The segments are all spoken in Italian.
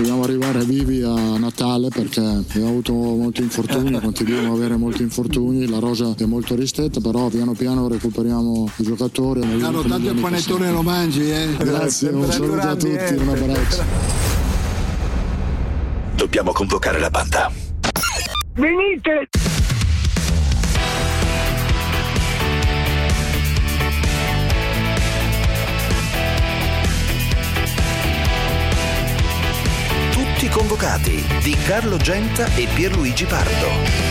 dobbiamo arrivare vivi a Natale perché abbiamo avuto molti infortuni, continuiamo ad avere molti infortuni, la rosa è molto ristretta, però piano piano recuperiamo i giocatori. Carlo, tanto il panettone lo mangi, Grazie, un saluto a tutti, un abbraccio. Dobbiamo convocare la banda. Venite! Tutti convocati di Carlo Genta e Pierluigi Pardo.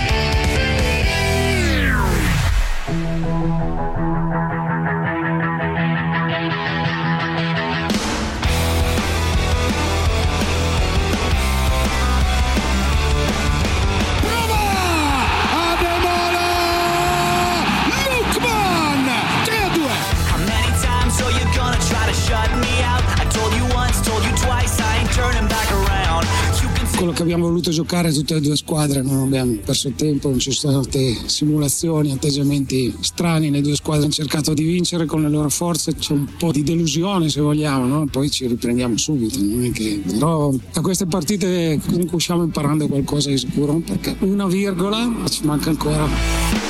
Quello che abbiamo voluto giocare tutte le due squadre, non abbiamo perso tempo, non ci sono state simulazioni, atteggiamenti strani, le due squadre hanno cercato di vincere con le loro forze, c'è un po' di delusione se vogliamo, no? Poi ci riprendiamo subito, non è che... però da queste partite comunque usciamo imparando qualcosa di sicuro, perché una virgola ci manca ancora.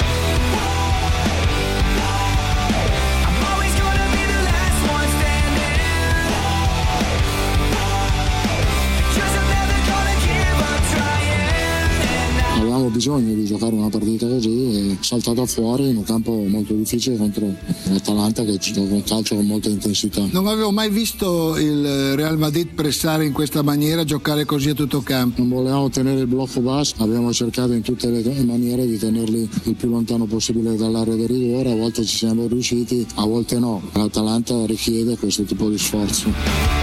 Avevamo bisogno di giocare una partita così e saltato fuori in un campo molto difficile contro l'Atalanta che gioca un calcio con molta intensità. Non avevo mai visto il Real Madrid pressare in questa maniera, giocare così a tutto campo. Non volevamo tenere il blocco basso, abbiamo cercato in tutte le maniere di tenerli il più lontano possibile dall'area del rigore, a volte ci siamo riusciti, a volte no. L'Atalanta richiede questo tipo di sforzo.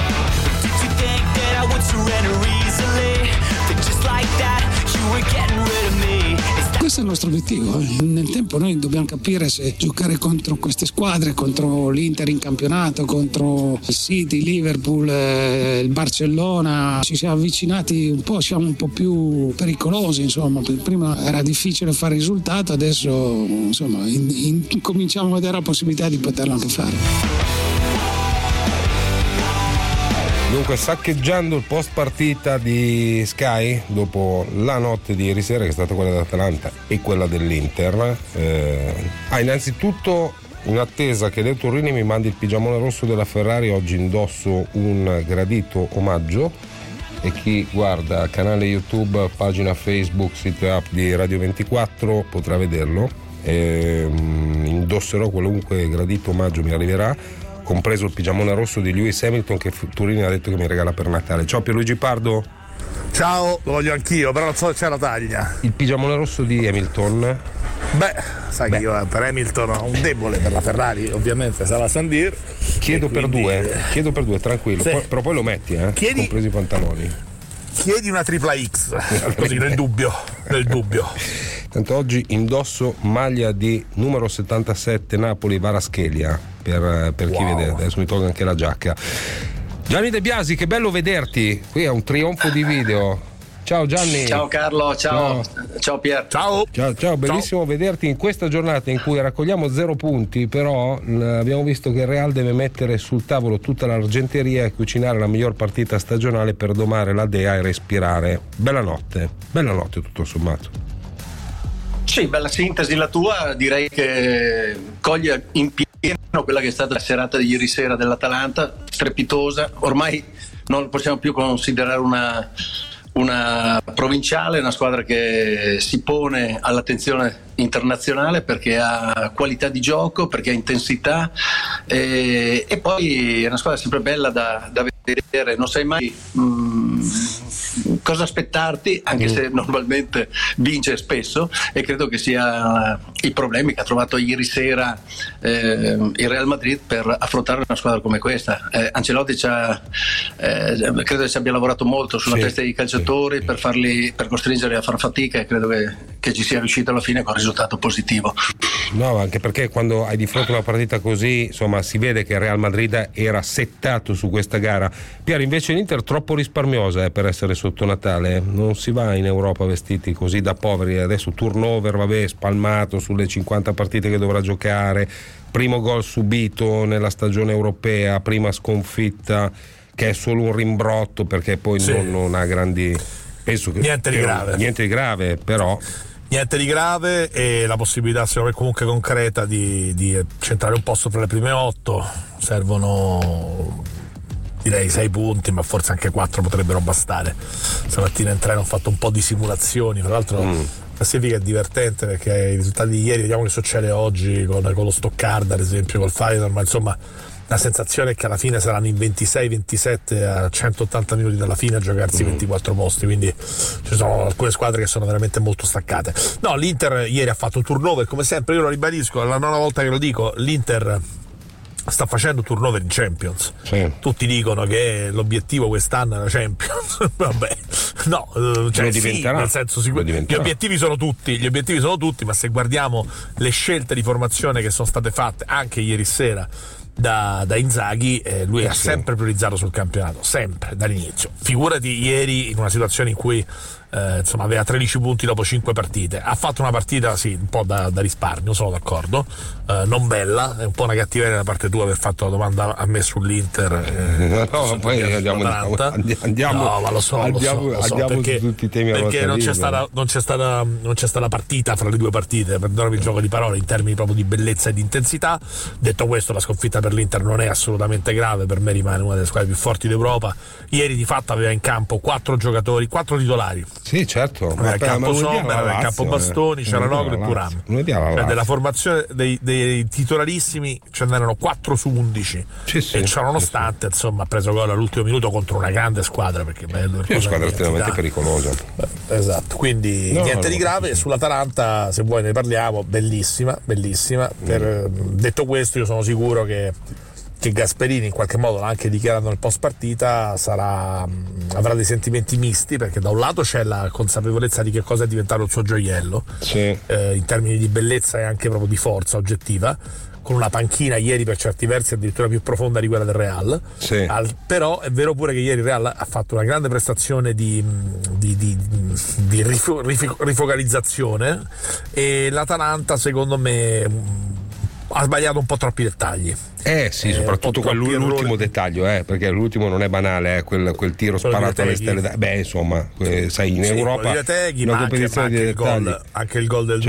Questo è il nostro obiettivo. Nel tempo noi dobbiamo capire se giocare contro queste squadre, contro l'Inter in campionato, contro il City, Liverpool, il Barcellona, ci siamo avvicinati un po', siamo un po' più pericolosi, insomma. Prima era difficile fare risultato, adesso insomma cominciamo a vedere la possibilità di poterlo anche fare. Dunque, saccheggiando il post partita di Sky dopo la notte di ieri sera, che è stata quella dell'Atalanta e quella dell'Inter, innanzitutto in attesa che De Torrini mi mandi il pigiamone rosso della Ferrari, oggi indosso un gradito omaggio, e chi guarda canale YouTube, pagina Facebook, sito app di Radio 24 potrà vederlo. Indosserò qualunque gradito omaggio mi arriverà, compreso il pigiamone rosso di Lewis Hamilton che Turini ha detto che mi regala per Natale. Ciao Pierluigi Pardo. Ciao, lo voglio anch'io, però non so se c'è la taglia. Il pigiamone rosso di Hamilton? Sai che io per Hamilton ho un debole, per la Ferrari ovviamente sarà Sandir. Chiedo per due, tranquillo, sì. Però poi lo metti, compresi i pantaloni. Chiedi una tripla X, così nel dubbio. Tanto oggi indosso maglia di numero 77 Napoli Varaschelia per chi vede, adesso mi tolgo anche la giacca. Gianni De Biasi, che bello vederti, qui è un trionfo di video. Ciao Gianni. Ciao Carlo, ciao Pier. Ciao, bellissimo vederti in questa giornata in cui raccogliamo 0 punti, però abbiamo visto che il Real deve mettere sul tavolo tutta l'argenteria e cucinare la miglior partita stagionale per domare la dea e respirare. Bella notte tutto sommato. Sì, bella sintesi la tua, direi che coglie in pieno quella che è stata la serata di ieri sera dell'Atalanta, strepitosa, ormai non possiamo più considerare una provinciale, una squadra che si pone all'attenzione internazionale perché ha qualità di gioco, perché ha intensità e poi è una squadra sempre bella da vedere, non sai mai cosa aspettarti, anche se normalmente vince spesso, e credo che sia i problemi che ha trovato ieri sera il Real Madrid per affrontare una squadra come questa. Ancelotti credo che ci abbia lavorato molto sulla testa dei calciatori per costringerli a far fatica, e credo che ci sia riuscito alla fine con un risultato positivo. No, anche perché quando hai di fronte una partita così, insomma, si vede che il Real Madrid era settato su questa gara. Pier, invece l'Inter troppo risparmiosa per essere sotto Natale, non si va in Europa vestiti così da poveri. Adesso turnover, spalmato sulle 50 partite che dovrà giocare, primo gol subito nella stagione europea, prima sconfitta. che è solo un rimbrotto perché poi non ha grandi, penso che niente di grave, però niente di grave, e la possibilità secondo me comunque concreta di centrare un posto tra le prime 8. Servono direi 6 punti, ma forse anche 4 potrebbero bastare. Stamattina in treno ho fatto un po' di simulazioni, tra l'altro la classifica è divertente perché i risultati di ieri, vediamo che succede oggi con lo Stoccarda ad esempio, col Feyenoord, ma insomma la sensazione è che alla fine saranno in 26-27 a 180 minuti dalla fine a giocarsi 24 posti, quindi ci sono alcune squadre che sono veramente molto staccate. No, l'Inter ieri ha fatto un turnover, come sempre, io lo ribadisco, è la nona volta che lo dico, l'Inter sta facendo turnover in Champions. Sì. Tutti dicono che l'obiettivo quest'anno è la Champions. Vabbè, no, cioè sì, nel senso gli obiettivi sono tutti, ma se guardiamo le scelte di formazione che sono state fatte anche ieri sera da Inzaghi, lui ha sempre priorizzato sul campionato, sempre dall'inizio. Figurati ieri in una situazione in cui insomma aveva 13 punti dopo 5 partite, ha fatto una partita sì un po' da risparmio, sono d'accordo, non bella, è un po' una cattiveria da parte tua aver fatto la domanda a me sull'Inter, poi andiamo no, ma lo so perché, tutti i temi, perché non c'è stata partita fra le due partite, perdonami il gioco di parole, in termini proprio di bellezza e di intensità. Detto questo, la sconfitta per l'Inter non è assolutamente grave, per me rimane una delle squadre più forti d'Europa. Ieri di fatto aveva in campo 4 giocatori, 4 titolari. Sì, certo. Aveva il campo Sommer, aveva il campo Bastoni, Cialanoglu e Thuram. Della formazione dei titolarissimi ce n'erano 4 su 11. Sì, e ciò nonostante, insomma, ha preso gol all'ultimo minuto contro una grande squadra, perché è una squadra estremamente pericolosa. Esatto, quindi niente di grave. Sull'Atalanta, se vuoi ne parliamo, bellissima. Detto questo, io sono sicuro che Gasperini in qualche modo l'ha anche dichiarato nel post partita, avrà dei sentimenti misti, perché da un lato c'è la consapevolezza di che cosa è diventato il suo gioiello, in termini di bellezza e anche proprio di forza oggettiva, con una panchina ieri per certi versi addirittura più profonda di quella del Real. Però è vero pure che ieri il Real ha fatto una grande prestazione di rifocalizzazione, e l'Atalanta secondo me ha sbagliato un po' troppi dettagli. Sì, soprattutto l'ultimo dettaglio, perché l'ultimo non è banale, quel tiro sparato alle stelle. Insomma, sai, in Europa una competizione di dettagli. Anche il gol del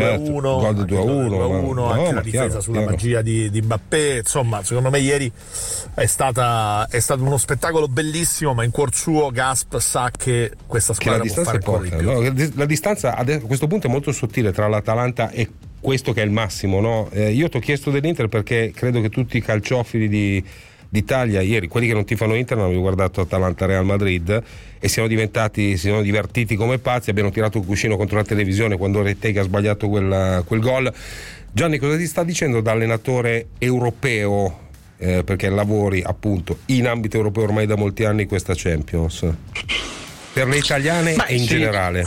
2-1, anche la difesa sulla magia di Mbappé. Insomma, secondo me ieri è stato uno spettacolo bellissimo, ma in cuor suo Gasp sa che questa squadra può fare ancora di più. La distanza a questo punto è molto sottile tra l'Atalanta e questo che è il massimo, no? Io ti ho chiesto dell'Inter perché credo che tutti i calciofili d'Italia ieri, quelli che non tifano Inter, hanno guardato Atalanta-Real Madrid e si sono divertiti come pazzi, abbiano tirato il cuscino contro la televisione quando Rettega ha sbagliato quel gol. Gianni, cosa ti sta dicendo da allenatore europeo, perché lavori appunto in ambito europeo ormai da molti anni questa Champions, per le italiane e in generale?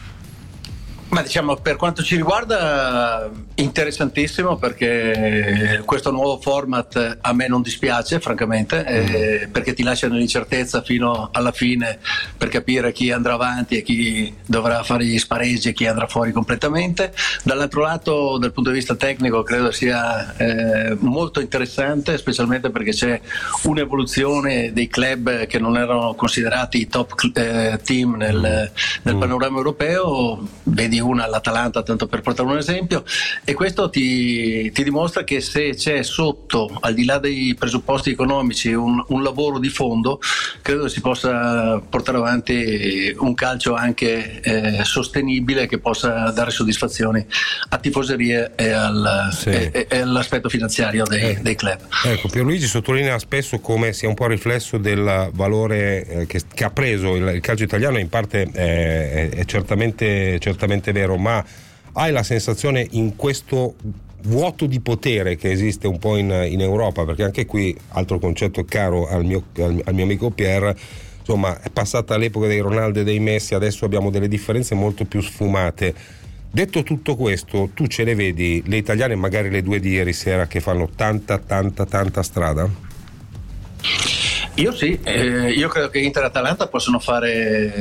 Ma diciamo, per quanto ci riguarda, interessantissimo, perché questo nuovo format a me non dispiace francamente, perché ti lascia nell'incertezza fino alla fine per capire chi andrà avanti e chi dovrà fare gli spareggi e chi andrà fuori completamente. Dall'altro lato, dal punto di vista tecnico, credo sia molto interessante, specialmente perché c'è un'evoluzione dei club che non erano considerati top team nel panorama europeo. Vedi l'Atalanta, tanto per portare un esempio, e questo ti dimostra che se c'è sotto, al di là dei presupposti economici, un lavoro di fondo, credo che si possa portare avanti un calcio anche sostenibile, che possa dare soddisfazioni a tifoserie e all'aspetto finanziario dei club. Ecco, Pierluigi sottolinea spesso come sia un po' riflesso del valore che ha preso il calcio italiano, e in parte è certamente vero, ma hai la sensazione, in questo vuoto di potere che esiste un po' in Europa, perché anche qui, altro concetto caro al mio amico Pier, insomma, è passata l'epoca dei Ronaldo e dei Messi, adesso abbiamo delle differenze molto più sfumate. Detto tutto questo, tu ce le vedi le italiane, magari le due di ieri sera, che fanno tanta strada? Io sì, io credo che Inter e Atalanta possono fare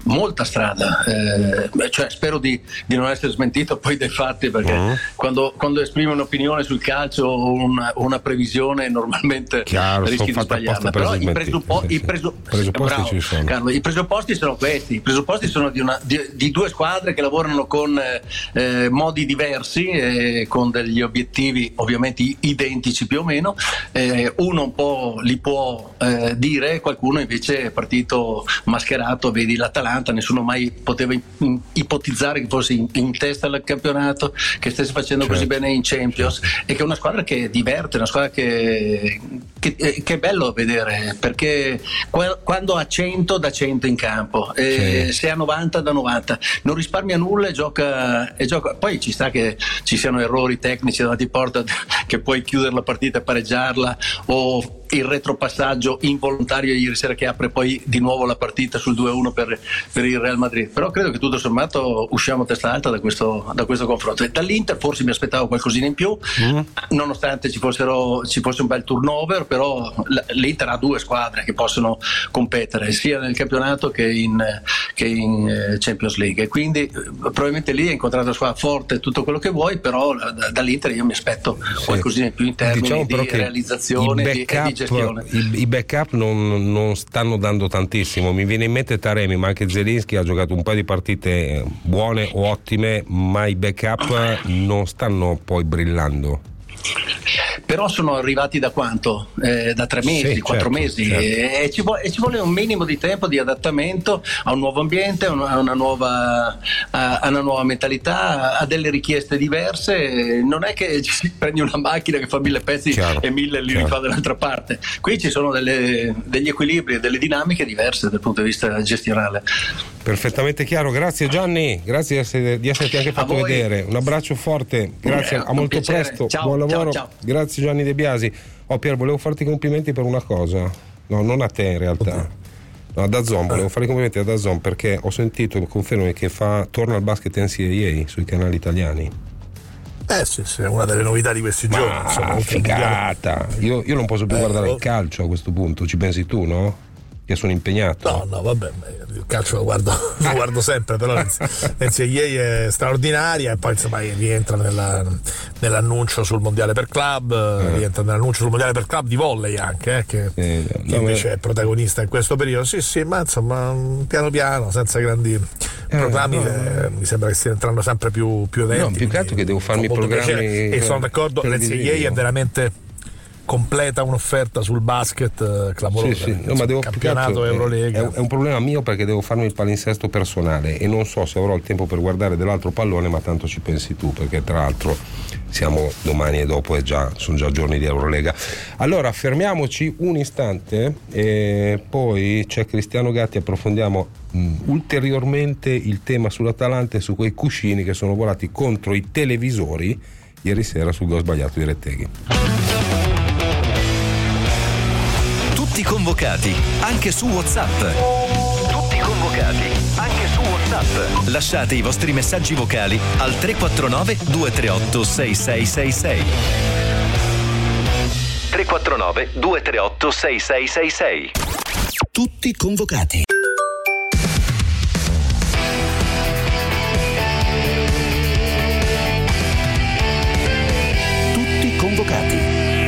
molta strada, cioè spero di non essere smentito poi dai fatti, perché quando esprimi un'opinione sul calcio o una previsione normalmente rischi di sbagliarla, però i presupposti ci sono. Carlo, i presupposti sono questi, i presupposti sono di due squadre che lavorano con modi diversi, con degli obiettivi ovviamente identici più o meno, uno un po' li può dire, qualcuno invece è partito mascherato, vedi l'Atalanta, nessuno mai poteva ipotizzare che fosse in testa al campionato, che stesse facendo così bene in Champions, e che è una squadra che diverte, una squadra che è bello vedere, perché quando ha 100 da 100 in campo, se ha 90 da 90, non risparmia nulla e gioca. Poi ci sta che ci siano errori tecnici davanti porta, che puoi chiudere la partita e pareggiarla, o il retropassaggio involontario ieri sera che apre poi di nuovo la partita sul 2-1 per il Real Madrid. Però credo che tutto sommato usciamo a testa alta da questo confronto, e dall'Inter forse mi aspettavo qualcosina in più, nonostante ci fosse un bel turnover, però l'Inter ha due squadre che possono competere sia nel campionato che in Champions League, e quindi probabilmente lì hai incontrato una squadra forte, tutto quello che vuoi, però dall'Inter io mi aspetto qualcosina in più in termini di realizzazione e di gestione. I backup non stanno dando tantissimo. Mi viene in mente Taremi, ma anche Zelinski ha giocato un paio di partite buone o ottime, ma i backup non stanno poi brillando. Però sono arrivati da quanto? Da 3 mesi, 4 mesi, e ci vuole un minimo di tempo di adattamento a un nuovo ambiente, a una nuova mentalità, a delle richieste diverse. Non è che prendi una macchina che fa 1000 pezzi e 1000 li rifà dall'altra parte. Qui ci sono degli equilibri e delle dinamiche diverse dal punto di vista gestionale. Perfettamente chiaro, grazie Gianni, grazie di esserti anche fatto vedere. Un abbraccio forte, grazie, a molto presto, buon lavoro. Ciao. Grazie Gianni De Biasi. Pier, volevo farti i complimenti per una cosa, no, non a te in realtà, no, a DAZN, volevo fare i complimenti a DAZN perché ho sentito, confermi che torna al basket NCAA sui canali italiani. Sì, è una delle novità di questi giorni. Figata, io non posso più guardare il calcio a questo punto, ci pensi tu, no? Che sono impegnato. No, vabbè, il calcio lo guardo sempre, però l'NCAA è straordinaria, e poi insomma rientra nell'annuncio sul mondiale per club, rientra nell'annuncio sul mondiale per club di volley anche, che invece è protagonista in questo periodo. Sì, ma insomma piano piano, senza grandi programmi, mi sembra che stiano entrando sempre più eventi. No, più che altro che devo farmi i programmi. E sono d'accordo, l'NCAA è veramente completa un'offerta sul basket clamorosa. Sì. No, ma devo campionato Eurolega. È un problema mio, perché devo farmi il palinsesto personale e non so se avrò il tempo per guardare dell'altro pallone, ma tanto ci pensi tu, perché tra l'altro siamo domani e dopo sono già giorni di Eurolega. Allora fermiamoci un istante e poi c'è Cristiano Gatti, approfondiamo ulteriormente il tema sull'Atalanta e su quei cuscini che sono volati contro i televisori ieri sera sul gol sbagliato di Retteghi. Tutti convocati, anche su WhatsApp. Tutti convocati, anche su WhatsApp. Lasciate i vostri messaggi vocali al 349 238 6666. 349 238 6666. Tutti convocati. Tutti convocati.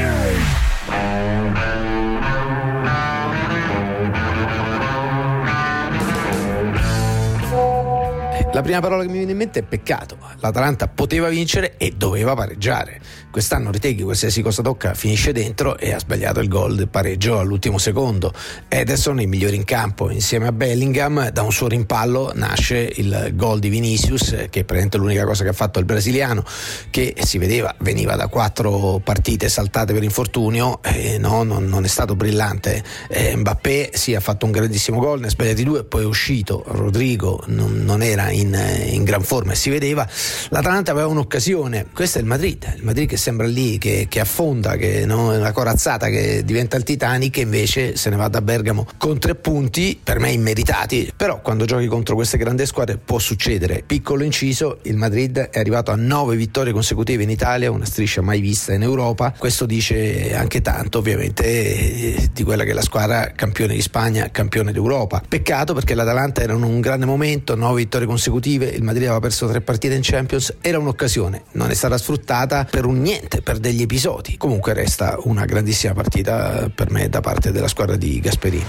La prima parola che mi viene in mente è peccato. L'Atalanta poteva vincere e doveva pareggiare. Quest'anno Retteghi qualsiasi cosa tocca finisce dentro, e ha sbagliato il gol del pareggio all'ultimo secondo. Ederson, i migliori in campo insieme a Bellingham, da un suo rimpallo nasce il gol di Vinicius, che è praticamente l'unica cosa che ha fatto il brasiliano, che si vedeva veniva da 4 partite saltate per infortunio, non è stato brillante. Mbappé ha fatto un grandissimo gol, ne ha sbagliati 2, poi è uscito. Rodrigo non era in in gran forma e si vedeva. L'Atalanta aveva un'occasione, questo è il Madrid che sembra lì che affonda, che no, è una corazzata che diventa il Titanic, e invece se ne va da Bergamo con 3 punti per me immeritati. Però quando giochi contro queste grandi squadre può succedere. Piccolo inciso, il Madrid è arrivato a 9 vittorie consecutive in Italia, una striscia mai vista in Europa. Questo dice anche tanto ovviamente di quella che è la squadra campione di Spagna, campione d'Europa. Peccato, perché l'Atalanta era in un grande momento, 9 vittorie consecutive, il Madrid aveva perso 3 partite in Champions, era un'occasione, non è stata sfruttata per un niente, per degli episodi. Comunque resta una grandissima partita per me da parte della squadra di Gasperini.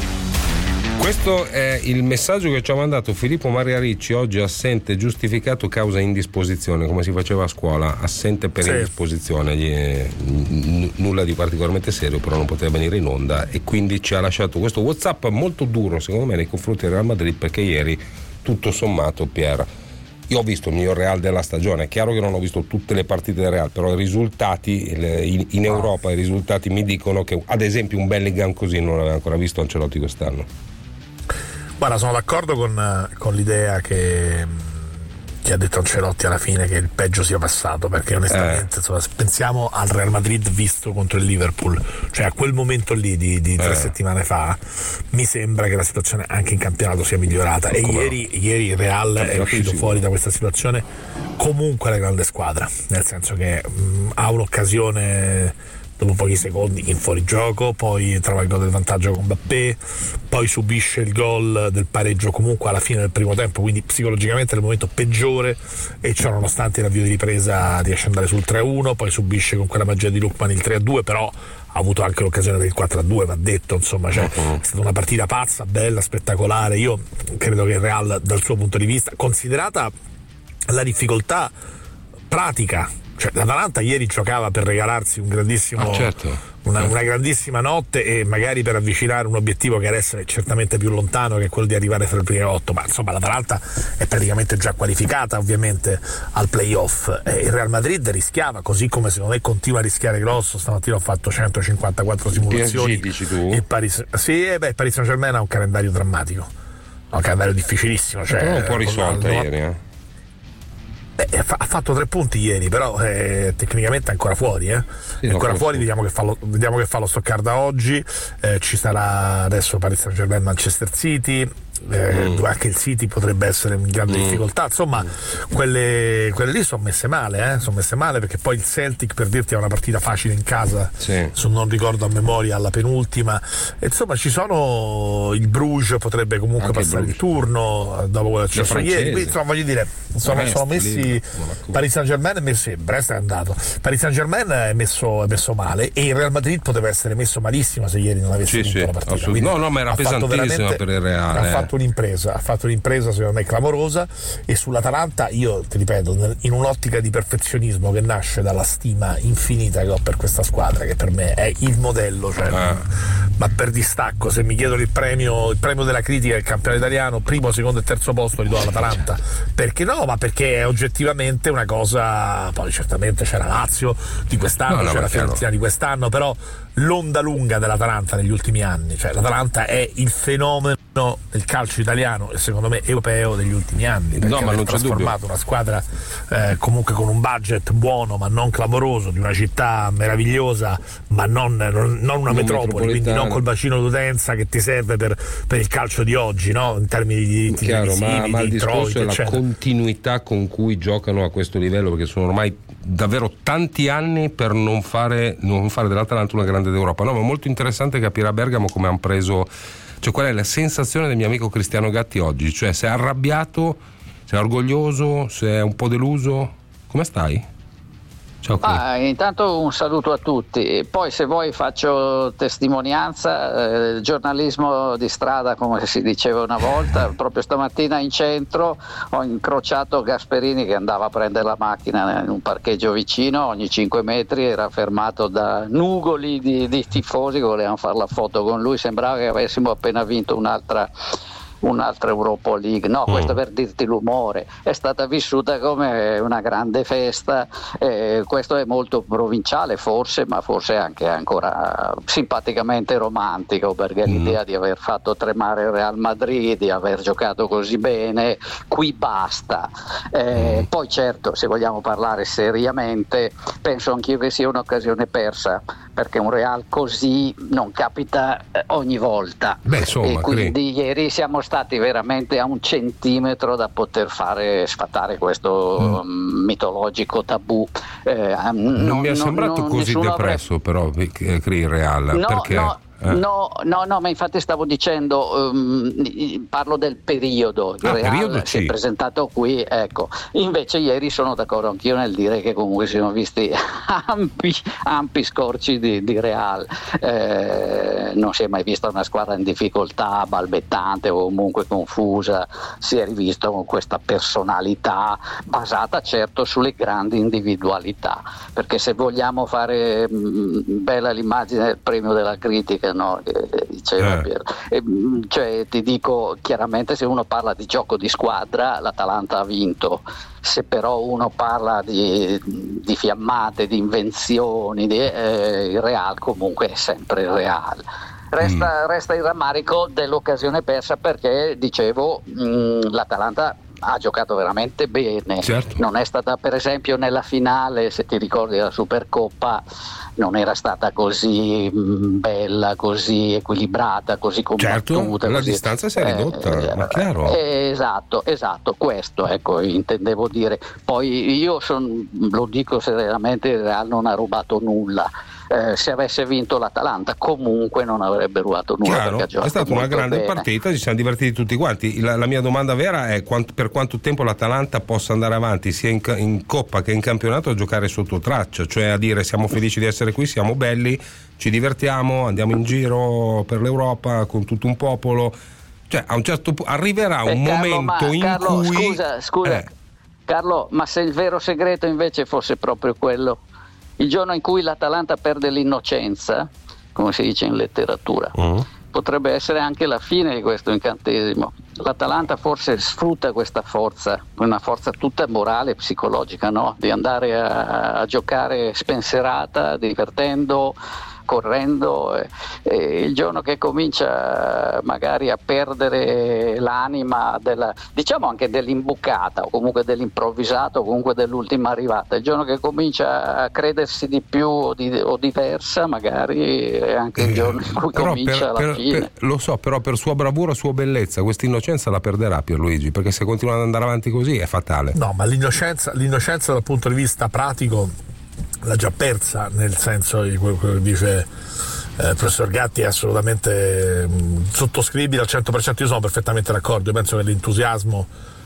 Questo è il messaggio che ci ha mandato Filippo Maria Ricci, oggi assente giustificato causa indisposizione, come si faceva a scuola, assente per indisposizione, nulla di particolarmente serio, però non poteva venire in onda e quindi ci ha lasciato questo WhatsApp molto duro secondo me nei confronti del Real Madrid, perché ieri tutto sommato, Pier, io ho visto il miglior Real della stagione. È chiaro che non ho visto tutte le partite del Real, però i risultati in Europa, i risultati mi dicono che ad esempio un Bellingham così non l'aveva ancora visto Ancelotti quest'anno. Guarda, sono d'accordo con l'idea che ha detto Ancelotti alla fine, che il peggio sia passato, perché onestamente insomma, pensiamo al Real Madrid visto contro il Liverpool, cioè a quel momento lì di 3 settimane fa, mi sembra che la situazione anche in campionato sia migliorata, e ieri il Real è uscito fuori da questa situazione comunque la grande squadra, nel senso che ha un'occasione dopo pochi secondi in fuorigioco, poi trova il gol del vantaggio con Mbappé, poi subisce il gol del pareggio comunque alla fine del primo tempo, quindi psicologicamente è il momento peggiore, e ciò nonostante l'avvio di ripresa riesce ad andare sul 3-1, poi subisce con quella magia di Lookman il 3-2, però ha avuto anche l'occasione del 4-2, va detto, insomma, cioè, è stata una partita pazza, bella, spettacolare. Io credo che il Real, dal suo punto di vista, considerata la difficoltà pratica, cioè l'Atalanta ieri giocava per regalarsi un grandissimo una grandissima notte, e magari per avvicinare un obiettivo che adesso è certamente più lontano, che è quello di arrivare fra le prime 8, ma insomma l'Atalanta è praticamente già qualificata ovviamente al playoff. Il Real Madrid rischiava, così come secondo me continua a rischiare grosso. Stamattina ho fatto 154 simulazioni. PSG, dici tu? Il Paris Saint-Germain ha un calendario drammatico, un calendario difficilissimo, cioè, però un po' risolta ieri, ha fatto 3 punti ieri, però tecnicamente è ancora fuori, è ancora fuori. Vediamo che fa lo Stoccarda oggi. Ci sarà adesso Paris Saint-Germain, Manchester City, anche il City potrebbe essere in grande difficoltà, insomma quelle lì sono messe male, perché poi il Celtic, per dirti, ha una partita facile in casa, se non ricordo a memoria, alla penultima, e insomma ci sono, il Bruges potrebbe comunque anche passare il turno dopo quello che è successo ieri, quindi insomma voglio dire, sono messi. Paris Saint-Germain Brest è andato, Paris Saint-Germain è messo male, e il Real Madrid poteva essere messo malissimo se ieri non avesse vinto la partita. No, ma era pesantissima per il Real. Ha fatto un'impresa secondo me clamorosa, e sull'Atalanta io ti ripeto, in un'ottica di perfezionismo che nasce dalla stima infinita che ho per questa squadra, che per me è il modello, cioè, ma per distacco, se mi chiedono il premio della critica del campionato italiano, primo, secondo e terzo posto li do all'Atalanta, perché perché è oggettivamente una cosa. Poi certamente c'è la Lazio di quest'anno, c'è la Fiorentina di quest'anno, però l'onda lunga dell'Atalanta negli ultimi anni, cioè l'Atalanta è il fenomeno del calcio italiano e secondo me europeo degli ultimi anni, perché ha trasformato una squadra comunque con un budget buono ma non clamoroso, di una città meravigliosa ma non una metropoli, quindi non col bacino d'utenza che ti serve per il calcio di oggi, no? In termini di diritti televisivi, ma il discorso è la eccetera. Continuità con cui giocano a questo livello, perché sono ormai davvero tanti anni per non fare dell'Atalanta una grande d'Europa. No, ma è molto interessante capire a Bergamo come hanno preso, cioè qual è la sensazione del mio amico Cristiano Gatti oggi, cioè se è arrabbiato, se è orgoglioso, se è un po' deluso, come stai? Ciao. Intanto un saluto a tutti, poi se vuoi faccio testimonianza, giornalismo di strada come si diceva una volta. Proprio stamattina in centro ho incrociato Gasperini che andava a prendere la macchina in un parcheggio vicino, ogni 5 metri era fermato da nugoli di tifosi che volevano fare la foto con lui, sembrava che avessimo appena vinto un'altra un'altra Europa League, no, questo per dirti l'umore, è stata vissuta come una grande festa, questo è molto provinciale forse, ma forse anche ancora simpaticamente romantico, perché l'idea di aver fatto tremare il Real Madrid, di aver giocato così bene, qui basta. Poi certo, se vogliamo parlare seriamente, penso anch'io che sia un'occasione persa, perché un Real così non capita ogni volta. E quindi ieri siamo stati veramente a 1 centimetro da poter sfatare questo mitologico tabù. Non mi è sembrato così depresso però il Real, perché... No, ma infatti stavo dicendo, parlo del periodo. Il Real si è presentato qui, ecco. Invece ieri sono d'accordo anch'io nel dire che comunque si sono visti ampi scorci di Real. Non si è mai vista una squadra in difficoltà, balbettante o comunque confusa. Si è rivisto con questa personalità basata certo sulle grandi individualità, perché se vogliamo fare bella l'immagine del premio della critica, no, che diceva Piero. Cioè, ti dico chiaramente, se uno parla di gioco di squadra, l'Atalanta ha vinto. Se però uno parla di fiammate, di invenzioni, il Real comunque è sempre il Real. Resta il rammarico dell'occasione persa, perché dicevo l'Atalanta ha giocato veramente bene, certo. Non è stata, per esempio nella finale, se ti ricordi, la Supercoppa non era stata così bella, così equilibrata, così combattuta. Certo, la distanza si è ridotta, ma chiaro. Esatto, questo ecco intendevo dire. Poi io lo dico seriamente, il Real non ha rubato nulla. Se avesse vinto l'Atalanta comunque non avrebbe rubato nulla. Chiaro, è stata una grande partita, ci siamo divertiti tutti quanti. La mia domanda vera è per quanto tempo l'Atalanta possa andare avanti sia in Coppa che in campionato a giocare sotto traccia, cioè a dire siamo felici di essere qui, siamo belli, ci divertiamo, andiamo in giro per l'Europa con tutto un popolo. Cioè a un certo punto arriverà un momento in cui... Scusa Carlo, ma se il vero segreto invece fosse proprio quello, il giorno in cui l'Atalanta perde l'innocenza, come si dice in letteratura, potrebbe essere anche la fine di questo incantesimo. L'Atalanta forse sfrutta questa forza, una forza tutta morale e psicologica, no? Di andare a giocare spensierata, divertendo, correndo, e il giorno che comincia magari a perdere l'anima diciamo anche dell'imbucata, o comunque dell'improvvisato, o comunque dell'ultima arrivata, il giorno che comincia a credersi di più o diversa, magari è anche il giorno in cui comincia la fine. Lo so, però per sua bravura, sua bellezza, questa innocenza la perderà Pierluigi, perché se continua ad andare avanti così è fatale. No, ma l'innocenza dal punto di vista pratico l'ha già persa, nel senso di quello che dice il professor Gatti è assolutamente sottoscrivibile al 100%. Io sono perfettamente d'accordo, io penso che l'entusiasmo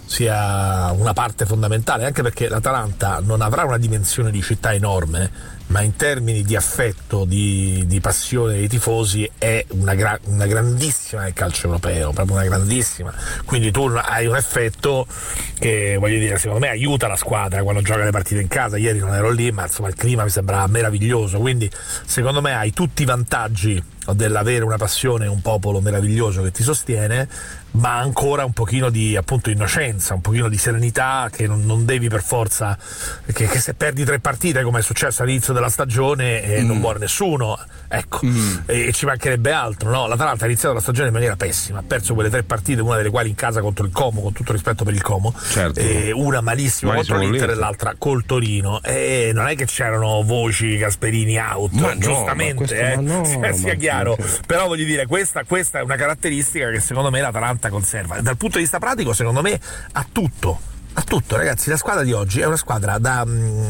sia una parte fondamentale, anche perché l'Atalanta non avrà una dimensione di città enorme, ma in termini di affetto, di passione dei tifosi è una grandissima nel calcio europeo, proprio una grandissima. Quindi tu hai un effetto che, voglio dire, secondo me aiuta la squadra quando gioca le partite in casa. Ieri non ero lì, ma insomma il clima mi sembrava meraviglioso, quindi secondo me hai tutti i vantaggi dell'avere una passione e un popolo meraviglioso che ti sostiene, ma ancora un pochino di appunto innocenza, un pochino di serenità, che non devi per forza, che se perdi 3 partite come è successo all'inizio della stagione non muore nessuno, ecco, e ci mancherebbe altro, no? L'Atalanta ha iniziato la stagione in maniera pessima, ha perso quelle 3 partite, una delle quali in casa contro il Como, con tutto rispetto per il Como, certo. Una malissima contro l'Inter e l'altra col Torino, e non è che c'erano voci Gasperini out, ma giustamente, sia chiaro, però voglio dire, questa è una caratteristica che secondo me l'Atalanta conserva. Dal punto di vista pratico, secondo me ha tutto, ragazzi. La squadra di oggi è una squadra da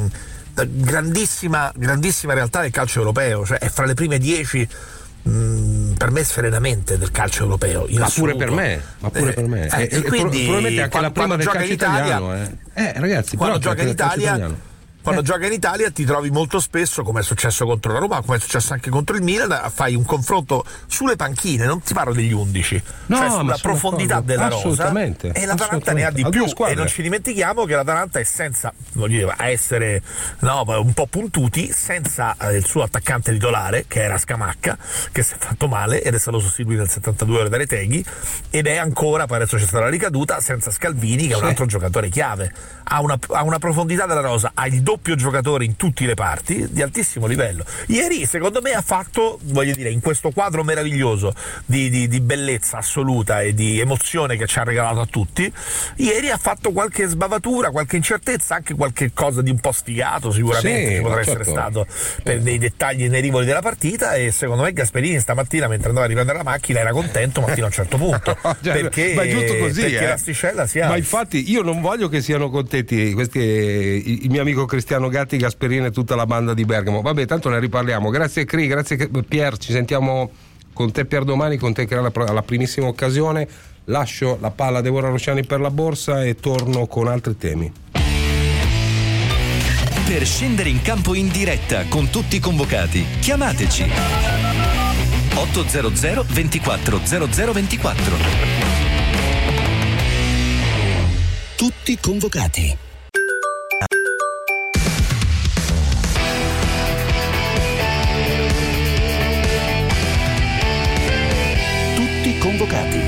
grandissima realtà del calcio europeo, cioè è fra le prime 10 per me serenamente del calcio europeo, ma pure per me, e quindi probabilmente anche la prima del calcio italiano, ragazzi, quando gioca in Italia quando gioca in Italia ti trovi molto spesso, come è successo contro la Roma, come è successo anche contro il Milan, fai un confronto sulle panchine, non ti parlo degli 11, cioè sulla profondità della rosa, e l'Atalanta ne ha di più, e non ci dimentichiamo che l'Atalanta è senza, voglio dire, a essere un po' puntuti, senza il suo attaccante titolare che era Scamacca, che si è fatto male ed è stato sostituito nel 72 da Retegui, ed è ancora, poi adesso c'è stata la ricaduta, senza Scalvini, che è un altro giocatore chiave. Ha una profondità della rosa, ha il doppio giocatore in tutti i reparti di altissimo livello. Ieri secondo me ha fatto, voglio dire, in questo quadro meraviglioso di bellezza assoluta e di emozione che ci ha regalato a tutti, ieri ha fatto qualche sbavatura, qualche incertezza, anche qualche cosa di un po' sfigato sicuramente, ci potrà essere stato per dei dettagli nei rivoli della partita, e secondo me Gasperini stamattina mentre andava a riprendere la macchina era contento, ma fino a un certo punto perché, ma è giusto così, perché l'asticella si alza. Ma infatti io non voglio che siano contenti questi, il mio amico Cristiano Gatti, Gasperini e tutta la banda di Bergamo. Vabbè, tanto ne riparliamo. Grazie Cri, grazie Pier, ci sentiamo con te Pier domani, con te che era la primissima occasione. Lascio la palla a Deborah Rosciani per la borsa e torno con altri temi. Per scendere in campo in diretta con tutti i convocati, chiamateci 800 24 0024. Tutti convocati. Tutti convocati.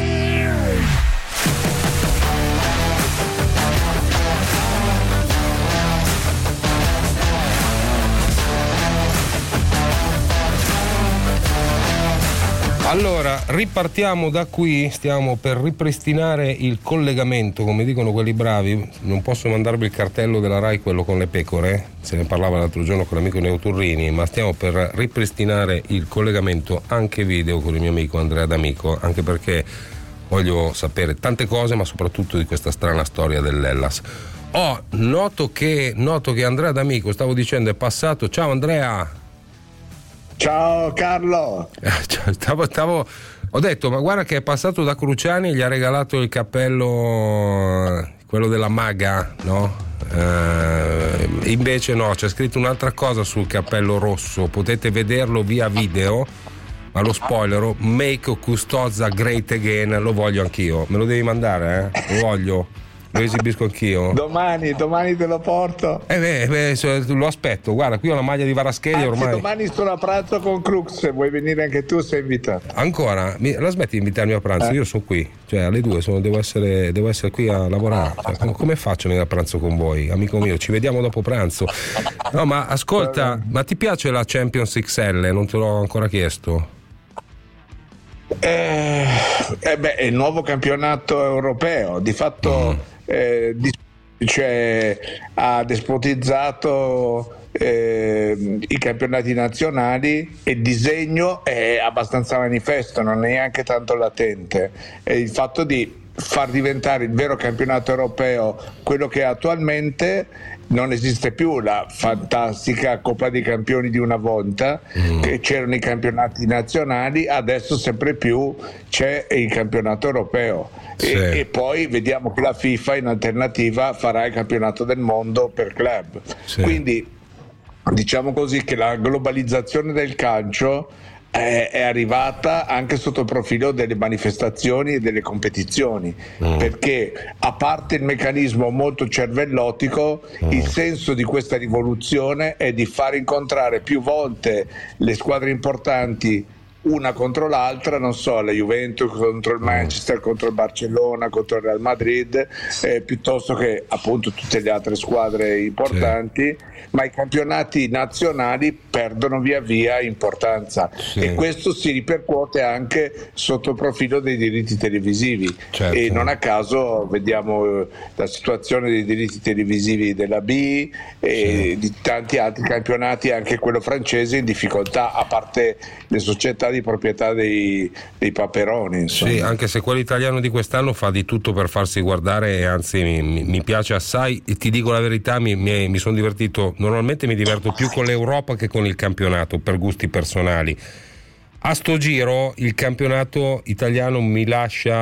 Allora, ripartiamo da qui, stiamo per ripristinare il collegamento, come dicono quelli bravi. Non posso mandarvi il cartello della Rai, quello con le pecore, se ne parlava l'altro giorno con l'amico Neo Turrini, ma stiamo per ripristinare il collegamento anche video con il mio amico Andrea D'Amico, anche perché voglio sapere tante cose, ma soprattutto di questa strana storia dell'Hellas. Noto che Andrea D'Amico, stavo dicendo, è passato. Ciao Andrea! Ciao Carlo. Ho detto, ma guarda che è passato da Cruciani e gli ha regalato il cappello, quello della maga, no? Invece no, c'è scritto un'altra cosa sul cappello rosso, potete vederlo via video, ma lo spoilero, Make Custoza Great Again, lo voglio anch'io, me lo devi mandare, lo voglio. Lo esibisco anch'io. Domani te lo porto. Lo aspetto. Guarda, qui ho la maglia di Varaschelli ormai. Domani sono a pranzo con Crux, se vuoi venire anche tu sei invitato. Ancora? La smetti di invitarmi a pranzo? Io sono qui, cioè alle 2 devo essere qui a lavorare. Cioè, come faccio a venire a pranzo con voi, amico mio? Ci vediamo dopo pranzo. No, ma ascolta, ma ti piace la Champions XL? Non te l'ho ancora chiesto. È il nuovo campionato europeo, di fatto ha despotizzato i campionati nazionali, e il disegno è abbastanza manifesto, non è neanche tanto latente. È il fatto di far diventare il vero campionato europeo quello che è attualmente. Non esiste più la fantastica Coppa dei Campioni di una volta, che c'erano i campionati nazionali, adesso sempre più c'è il campionato europeo. Sì. E poi vediamo che la FIFA in alternativa farà il campionato del mondo per club. Sì. Quindi diciamo così che la globalizzazione del calcio è arrivata anche sotto il profilo delle manifestazioni e delle competizioni, perché a parte il meccanismo molto cervellotico, il senso di questa rivoluzione è di far incontrare più volte le squadre importanti una contro l'altra, non so, la Juventus contro il Manchester, contro il Barcellona, contro il Real Madrid, piuttosto che appunto tutte le altre squadre importanti, ma i campionati nazionali perdono via via importanza, e questo si ripercuote anche sotto il profilo dei diritti televisivi, e non a caso vediamo la situazione dei diritti televisivi della B e di tanti altri campionati, anche quello francese in difficoltà, a parte le società di proprietà dei Paperoni, insomma. Sì, anche se quello italiano di quest'anno fa di tutto per farsi guardare, e anzi mi piace assai, e ti dico la verità, mi sono divertito. Normalmente mi diverto più con l'Europa che con il campionato, per gusti personali. A sto giro il campionato italiano mi lascia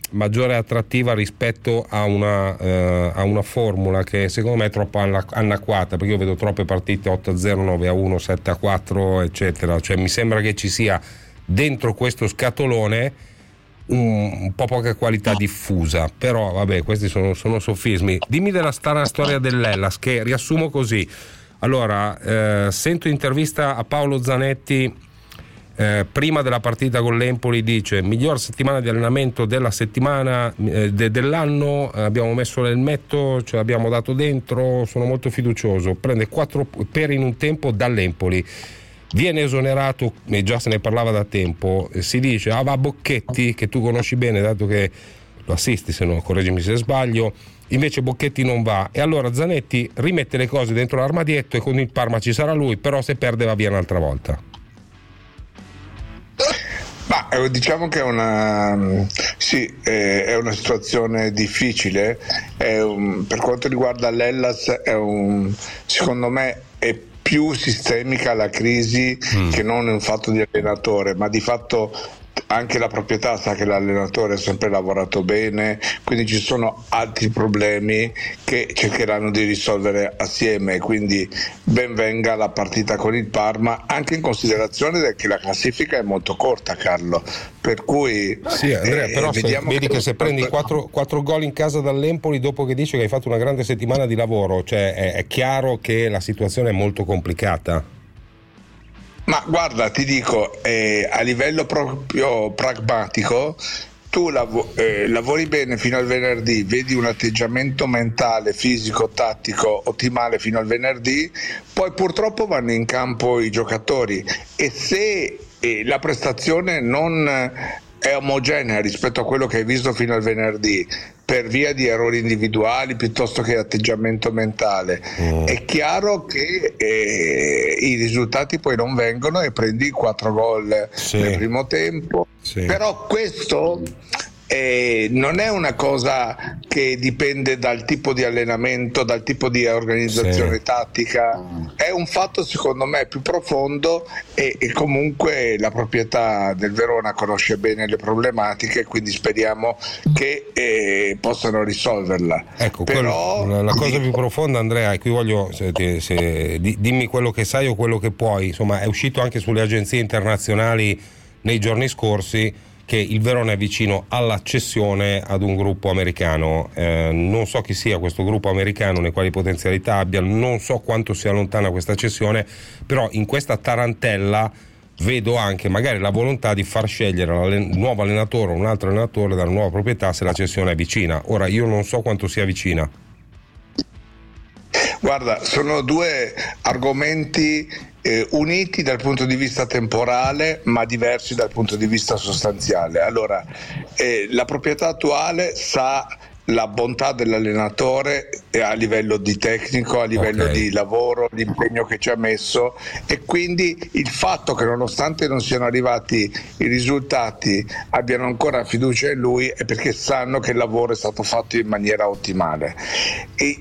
maggiore attrattiva rispetto a una formula che secondo me è troppo anacquata, perché io vedo troppe partite 8-0, 9-1, 7-4 eccetera, cioè mi sembra che ci sia dentro questo scatolone un po' poca qualità diffusa, però vabbè, questi sono sofismi. Dimmi della strana storia dell'Hellas, che riassumo così. Allora, sento intervista a Paolo Zanetti prima della partita con l'Empoli, dice: miglior settimana di allenamento della settimana dell'anno, abbiamo messo l'elmetto, ce l'abbiamo dato dentro, sono molto fiducioso, prende 4 per in un tempo dall'Empoli, viene esonerato, e già se ne parlava da tempo, si dice va Bocchetti, che tu conosci bene dato che lo assisti, se no correggimi se sbaglio, invece Bocchetti non va, e allora Zanetti rimette le cose dentro l'armadietto e con il Parma ci sarà lui, però se perde va via un'altra volta. Ma diciamo che è una situazione difficile, per quanto riguarda l'Hellas secondo me è più sistemica la crisi che non un fatto di allenatore, ma di fatto anche la proprietà sa che l'allenatore ha sempre lavorato bene, quindi ci sono altri problemi che cercheranno di risolvere assieme, quindi ben venga la partita con il Parma, anche in considerazione che la classifica è molto corta, Carlo, per cui sì, Andrea, però vedi che se prendi 4 gol in casa dall'Empoli dopo che dice che hai fatto una grande settimana di lavoro, cioè è chiaro che la situazione è molto complicata. Ma guarda, ti dico, a livello proprio pragmatico, tu lavori bene fino al venerdì, vedi un atteggiamento mentale, fisico, tattico ottimale fino al venerdì, poi purtroppo vanno in campo i giocatori, e se la prestazione non è omogenea rispetto a quello che hai visto fino al venerdì, per via di errori individuali piuttosto che atteggiamento mentale, è chiaro che i risultati poi non vengono e prendi 4 gol nel primo tempo, però questo non è una cosa che dipende dal tipo di allenamento, dal tipo di organizzazione tattica, è un fatto secondo me più profondo, e comunque la proprietà del Verona conosce bene le problematiche, quindi speriamo che possano risolverla. Ecco, però la cosa più profonda, Andrea, e qui voglio dimmi quello che sai o quello che puoi, insomma è uscito anche sulle agenzie internazionali nei giorni scorsi che il Verona è vicino alla cessione ad un gruppo americano, non so chi sia questo gruppo americano, né quali potenzialità abbia, non so quanto sia lontana questa cessione, però in questa tarantella vedo anche magari la volontà di far scegliere il nuovo allenatore o un altro allenatore dalla nuova proprietà se la cessione è vicina. Ora io non so quanto sia vicina. Guarda, sono due argomenti uniti dal punto di vista temporale ma diversi dal punto di vista sostanziale. Allora, la proprietà attuale sa la bontà dell'allenatore a livello di tecnico, a livello di lavoro, l'impegno che ci ha messo, e quindi il fatto che nonostante non siano arrivati i risultati abbiano ancora fiducia in lui è perché sanno che il lavoro è stato fatto in maniera ottimale. E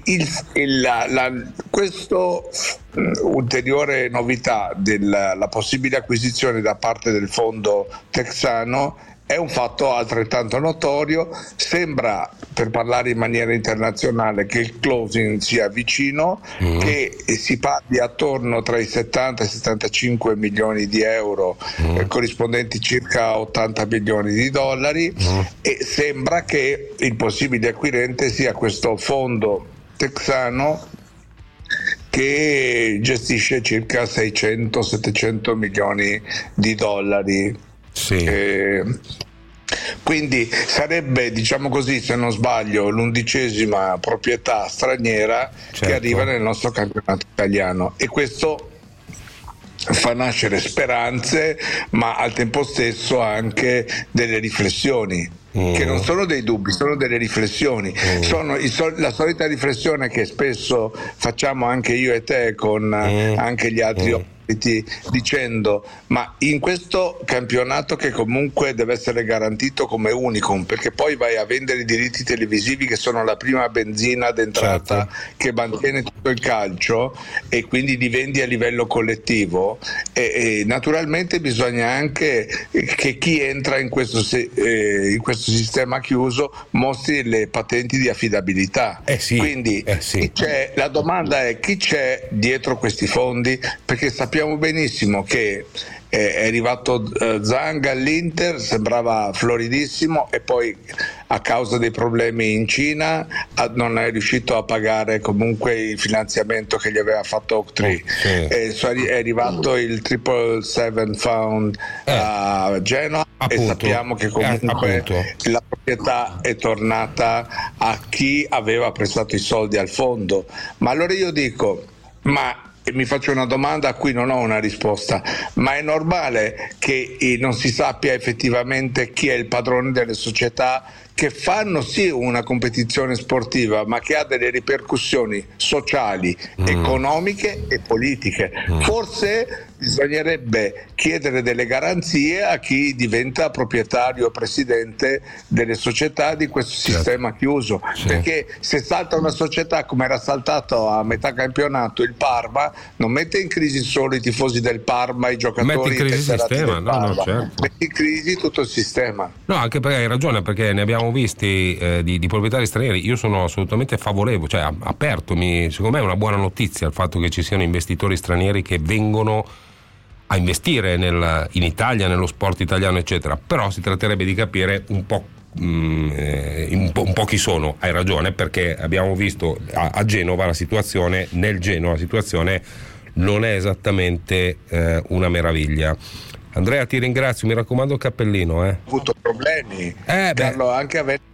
questo ulteriore novità della possibile acquisizione da parte del fondo texano è un fatto altrettanto notorio. Sembra, per parlare in maniera internazionale, che il closing sia vicino, che si parli attorno tra i 70 e 75 milioni di euro, corrispondenti circa a 80 milioni di dollari, e sembra che il possibile acquirente sia questo fondo texano che gestisce circa 600-700 milioni di dollari. Quindi sarebbe, diciamo così, se non sbaglio, l'11ª proprietà straniera che arriva nel nostro campionato italiano, e questo fa nascere speranze ma al tempo stesso anche delle riflessioni che non sono dei dubbi, sono delle riflessioni, sono la solita riflessione che spesso facciamo anche io e te con anche gli altri dicendo ma in questo campionato che comunque deve essere garantito come unicum, perché poi vai a vendere i diritti televisivi che sono la prima benzina d'entrata che mantiene tutto il calcio e quindi li vendi a livello collettivo e naturalmente bisogna anche che chi entra in questo sistema chiuso mostri le patenti di affidabilità. Quindi la domanda è chi c'è dietro questi fondi, perché sappiamo benissimo che è arrivato Zhang all'Inter, sembrava floridissimo e poi a causa dei problemi in Cina non è riuscito a pagare comunque il finanziamento che gli aveva fatto Oaktree. È arrivato il 777 Fund a Genoa e sappiamo che comunque la proprietà è tornata a chi aveva prestato i soldi al fondo. Ma allora io dico, e mi faccio una domanda a cui non ho una risposta, ma è normale che non si sappia effettivamente chi è il padrone delle società che fanno sì una competizione sportiva ma che ha delle ripercussioni sociali, economiche e politiche? Forse bisognerebbe chiedere delle garanzie a chi diventa proprietario o presidente delle società di questo sistema chiuso, perché se salta una società come era saltato a metà campionato il Parma, non mette in crisi solo i tifosi del Parma, i giocatori, mette in crisi il sistema, mette in crisi tutto il sistema. No, anche perché hai ragione, perché ne abbiamo visti di proprietari stranieri. Io sono assolutamente favorevole, cioè secondo me è una buona notizia il fatto che ci siano investitori stranieri che vengono a investire in Italia, nello sport italiano eccetera, però si tratterebbe di capire un po' chi sono. Hai ragione, perché abbiamo visto a Genova la situazione non è esattamente una meraviglia. Andrea, ti ringrazio, mi raccomando il cappellino. Ho avuto problemi, Carlo, anche a Venezia.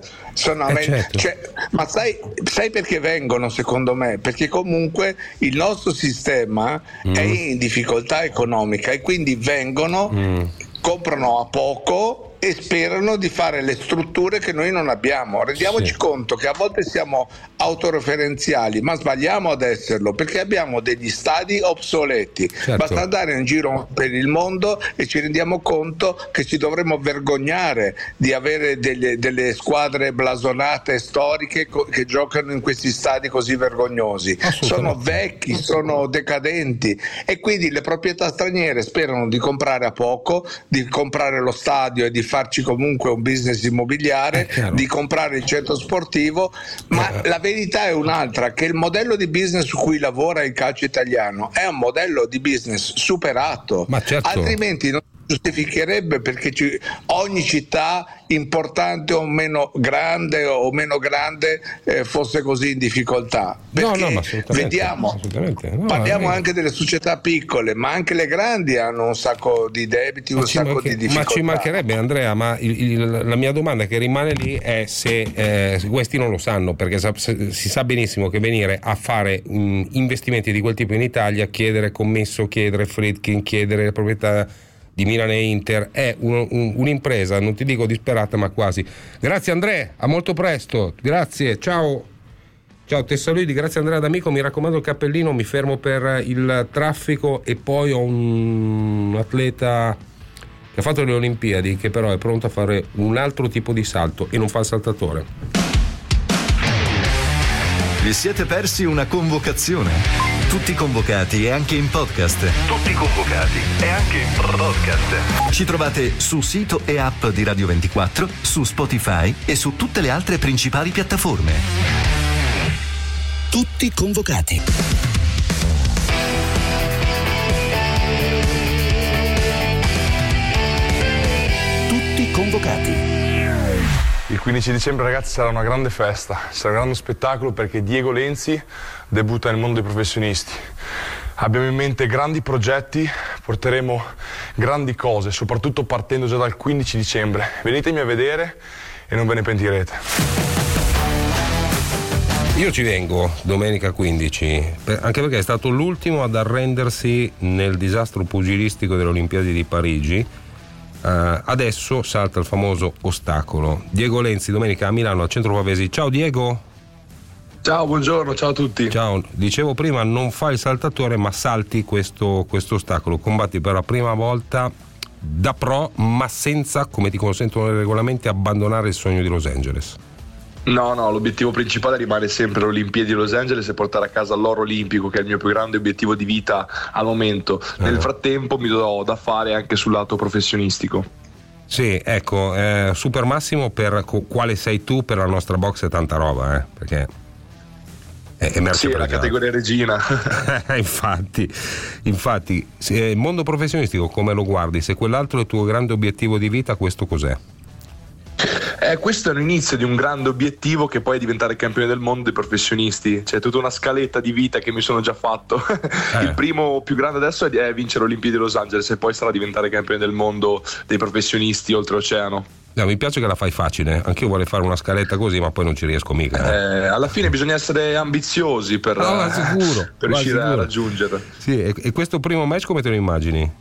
Ma sai perché vengono, secondo me? Perché comunque il nostro sistema è in difficoltà economica e quindi vengono, comprano a poco e sperano di fare le strutture che noi non abbiamo. Rendiamoci conto che a volte siamo autoreferenziali, ma sbagliamo ad esserlo, perché abbiamo degli stadi obsoleti. Basta andare in giro per il mondo e ci rendiamo conto che ci dovremmo vergognare di avere delle squadre blasonate storiche che giocano in questi stadi così vergognosi. Sono vecchi, sono decadenti e quindi le proprietà straniere sperano di comprare a poco, di comprare lo stadio e di farci comunque un business immobiliare, di comprare il centro sportivo, ma la verità è un'altra, che il modello di business su cui lavora il calcio italiano è un modello di business superato, altrimenti non giustificherebbe, perché ogni città importante o meno grande fosse così in difficoltà, perché vediamo, parliamo anche delle società piccole, ma anche le grandi hanno un sacco di debiti, un sacco di difficoltà. Ma ci mancherebbe, Andrea, ma la mia domanda che rimane lì è se questi non lo sanno, perché si sa benissimo che venire a fare investimenti di quel tipo in Italia, chiedere commesso, chiedere Friedkin, chiedere proprietà di Milan e Inter è un'impresa, non ti dico disperata, ma quasi. Grazie Andrea, a molto presto, grazie, ciao Tessaludi, grazie Andrea D'Amico, mi raccomando il cappellino, mi fermo per il traffico e poi ho un atleta che ha fatto le Olimpiadi che però è pronto a fare un altro tipo di salto e non fa il saltatore. Vi siete persi una convocazione? Tutti convocati e anche in podcast. Ci trovate su sito e app di Radio 24, su Spotify e su tutte le altre principali piattaforme. Tutti convocati. Tutti convocati. Il 15 dicembre, ragazzi, sarà una grande festa, sarà un grande spettacolo, perché Diego Lenzi debutta nel mondo dei professionisti. Abbiamo in mente grandi progetti, porteremo grandi cose, soprattutto partendo già dal 15 dicembre. Venitemi a vedere e non ve ne pentirete. Io ci vengo domenica 15, anche perché è stato l'ultimo ad arrendersi nel disastro pugilistico delle Olimpiadi di Parigi. Adesso salta il famoso ostacolo. Diego Lenzi domenica a Milano al Centro Pavesi. Ciao Diego. Ciao, buongiorno, ciao a tutti. Ciao, dicevo prima, non fai il saltatore ma salti questo ostacolo, combatti per la prima volta da pro ma senza, come ti consentono i regolamenti, abbandonare il sogno di Los Angeles. No, l'obiettivo principale rimane sempre le Olimpiadi di Los Angeles e portare a casa l'oro olimpico, che è il mio più grande obiettivo di vita al momento. Nel frattempo mi do da fare anche sul lato professionistico. Sì, ecco, Super Massimo, per quale sei tu per la nostra box è tanta roba, perché sì, è la categoria regina. infatti il mondo professionistico come lo guardi? Se quell'altro è il tuo grande obiettivo di vita, questo cos'è? Questo è l'inizio di un grande obiettivo che poi è diventare campione del mondo dei professionisti. C'è tutta una scaletta di vita che mi sono già fatto. Il primo più grande adesso è vincere le Olimpiadi di Los Angeles e poi sarà diventare campione del mondo dei professionisti oltreoceano. No, mi piace che la fai facile, anch'io vorrei fare una scaletta così ma poi non ci riesco mica. Alla fine bisogna essere ambiziosi per riuscire a raggiungere. Sì, e questo primo match come te lo immagini?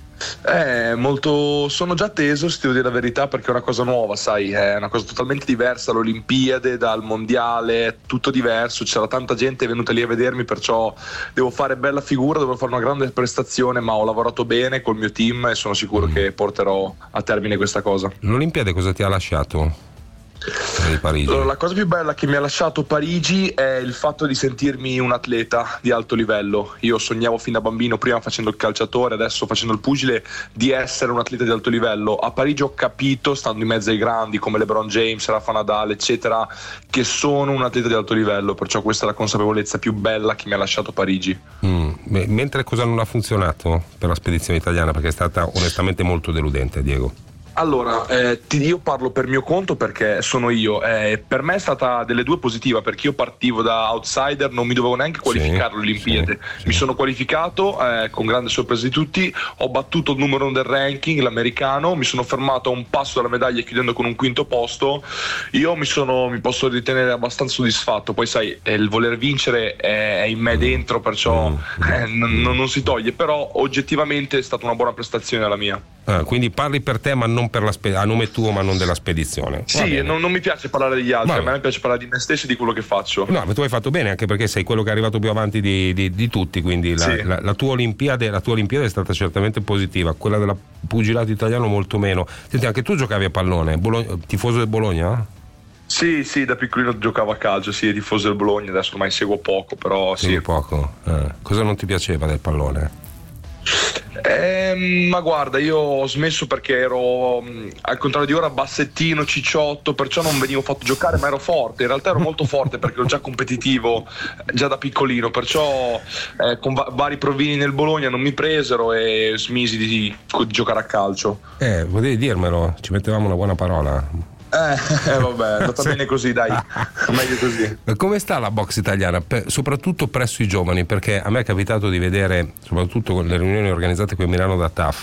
Sono già teso, se devo dire la verità, perché è una cosa nuova, sai, è una cosa totalmente diversa, l'Olimpiade dal mondiale, tutto diverso, c'era tanta gente venuta lì a vedermi, perciò devo fare bella figura, devo fare una grande prestazione, ma ho lavorato bene col mio team e sono sicuro che porterò a termine questa cosa. L'Olimpiade cosa ti ha lasciato? Di Parigi. Allora, la cosa più bella che mi ha lasciato Parigi è il fatto di sentirmi un atleta di alto livello. Io sognavo fin da bambino, prima facendo il calciatore, adesso facendo il pugile, di essere un atleta di alto livello. A Parigi ho capito, stando in mezzo ai grandi come LeBron James, Rafa Nadal eccetera, che sono un atleta di alto livello, perciò questa è la consapevolezza più bella che mi ha lasciato Parigi. Mentre cosa non ha funzionato per la spedizione italiana, perché è stata onestamente molto deludente, Diego? Allora, io parlo per mio conto perché sono io. Per me è stata delle due positiva, perché io partivo da outsider, non mi dovevo neanche qualificare all'Olimpiade. Mi sono qualificato con grande sorpresa di tutti, ho battuto il numero 1 del ranking, l'americano, mi sono fermato a un passo dalla medaglia chiudendo con un quinto posto. Io mi posso ritenere abbastanza soddisfatto, poi sai, il voler vincere è in me dentro, perciò non si toglie, però oggettivamente è stata una buona prestazione la mia. Quindi parli per te ma non per a nome tuo ma non della spedizione. Sì, non mi piace parlare degli altri, a me piace parlare di me stesso e di quello che faccio. No, ma tu hai fatto bene, anche perché sei quello che è arrivato più avanti di tutti, quindi la tua Olimpiade è stata certamente positiva, quella della pugilato italiano molto meno. Senti, anche tu giocavi a pallone, tifoso del Bologna? Sì, da piccolino giocavo a calcio, sì, tifoso del Bologna, adesso ormai seguo poco, però sì. Poco. Cosa non ti piaceva del pallone? Ma guarda, io ho smesso perché ero al contrario di ora bassettino, cicciotto, perciò non venivo fatto giocare, ma ero forte, in realtà ero molto forte perché ero già competitivo già da piccolino, perciò con vari provini nel Bologna non mi presero e smisi di giocare a calcio. Potevi dirmelo, ci mettevamo una buona parola. Vabbè, è andata bene così, dai, meglio così. Come sta la box italiana, soprattutto presso i giovani? Perché a me è capitato di vedere, soprattutto con le riunioni organizzate qui a Milano da TAF,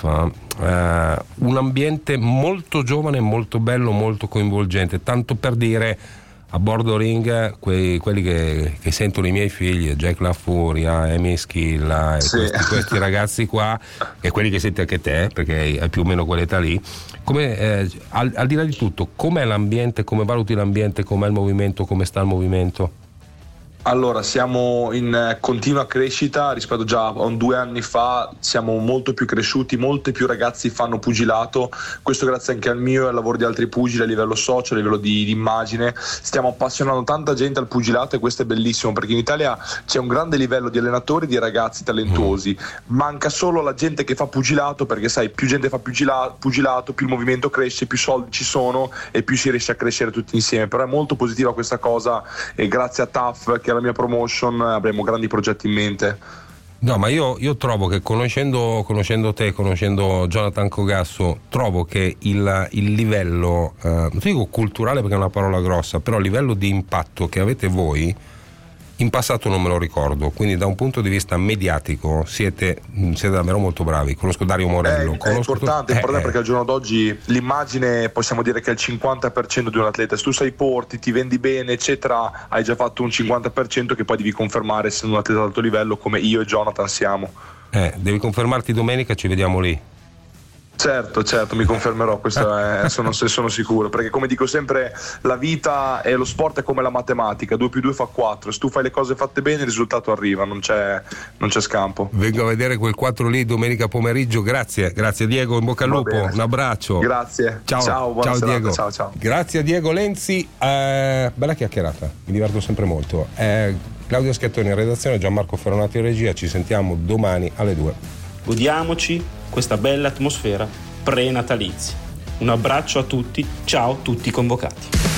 un ambiente molto giovane, molto bello, molto coinvolgente, tanto per dire, a bordo ring quelli che sentono i miei figli, Jack La Furia, Amy Schilla, questi ragazzi qua, e quelli che senti anche te, perché hai più o meno quell'età lì. Come, al di là di tutto, com'è l'ambiente, come valuti l'ambiente, com'è il movimento, come sta il movimento? Allora, siamo in continua crescita rispetto già a 2 anni fa, siamo molto più cresciuti, molti più ragazzi fanno pugilato, questo grazie anche al mio e al lavoro di altri pugili a livello social, a livello di immagine. Stiamo appassionando tanta gente al pugilato e questo è bellissimo, perché in Italia c'è un grande livello di allenatori e di ragazzi talentuosi, manca solo la gente che fa pugilato, perché sai, più gente fa pugilato, più il movimento cresce, più soldi ci sono e più si riesce a crescere tutti insieme. Però è molto positiva questa cosa e grazie a TAF, che la mia promotion, avremo grandi progetti in mente. No, ma io trovo che conoscendo te, conoscendo Jonathan Cogasso, trovo che il livello, non dico culturale perché è una parola grossa, però il livello di impatto che avete voi in passato non me lo ricordo, quindi da un punto di vista mediatico siete davvero molto bravi. Conosco Dario Morello. È importante perché al giorno d'oggi l'immagine possiamo dire che è il 50% di un atleta. Se tu sei porti, ti vendi bene eccetera, hai già fatto un 50% che poi devi confermare essendo un atleta ad alto livello come io e Jonathan siamo. Devi confermarti domenica, ci vediamo lì. Certo, mi confermerò, questo sono sicuro, perché come dico sempre, la vita e lo sport è come la matematica, 2 più 2 fa 4, se tu fai le cose fatte bene il risultato arriva, non c'è scampo. Vengo a vedere quel 4 lì domenica pomeriggio, grazie Diego, in bocca al lupo, un abbraccio. Grazie, ciao serata. Diego. Ciao. Grazie a Diego Lenzi, bella chiacchierata, mi diverto sempre molto. Claudio Schiattoni in redazione, Gianmarco Ferronati in regia, ci sentiamo domani alle 2. Godiamoci questa bella atmosfera pre-natalizia. Un abbraccio a tutti, ciao tutti convocati.